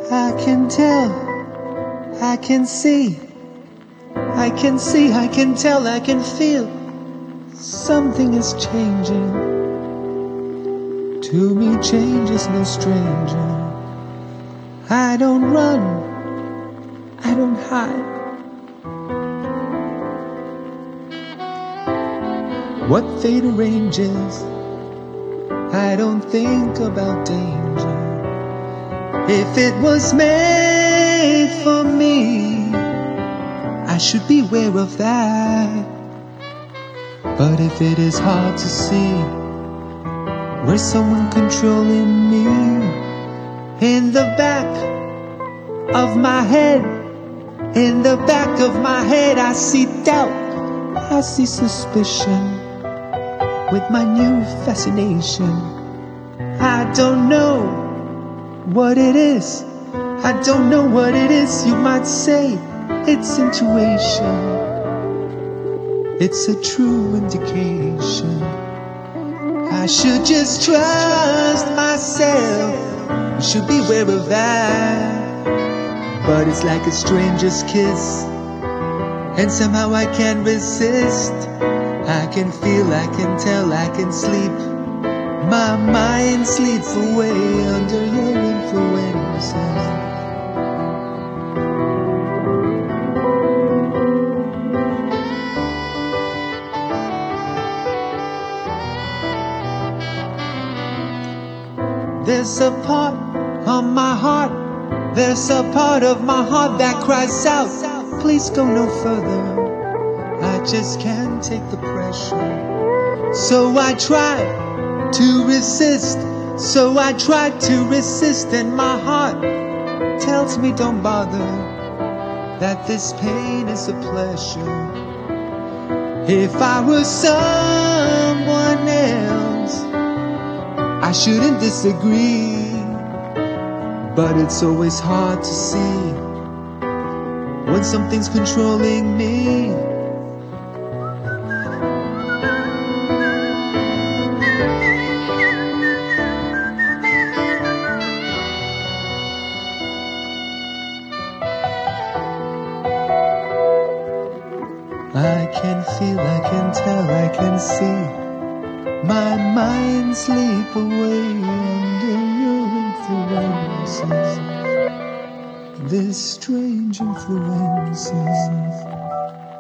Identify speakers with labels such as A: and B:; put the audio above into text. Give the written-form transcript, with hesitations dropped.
A: I can tell, I can see, I can see, I can tell, I can feel something is changing. To me, change is no stranger. I don't run, I don't hide. What fate arranges, I don't think about danger. If it was made for me, I should beware of that. But if it is hard to see, where's someone controlling me? In the back of my head, in the back of my head, I see doubt, I see suspicion. With my new fascination, I don't know what it is. I don't know what it is. You might say it's intuition. It's a true indication. I should just trust myself. You should beware of that. But it's like a stranger's kiss, and somehow I can't resist. I can feel, I can tell, I can sleep. My mind sleeps away under your influence. There's a part of my heart, there's a part of my heart that cries out, please go no further. I just can't take the pressure. So I try to resist. So I try to resist, and my heart tells me don't bother, that this pain is a pleasure. If I were someone else, I shouldn't disagree. But it's always hard to see when something's controlling me. I can feel, I can tell, I can see. My mind sleep away under your influences. This strange influences.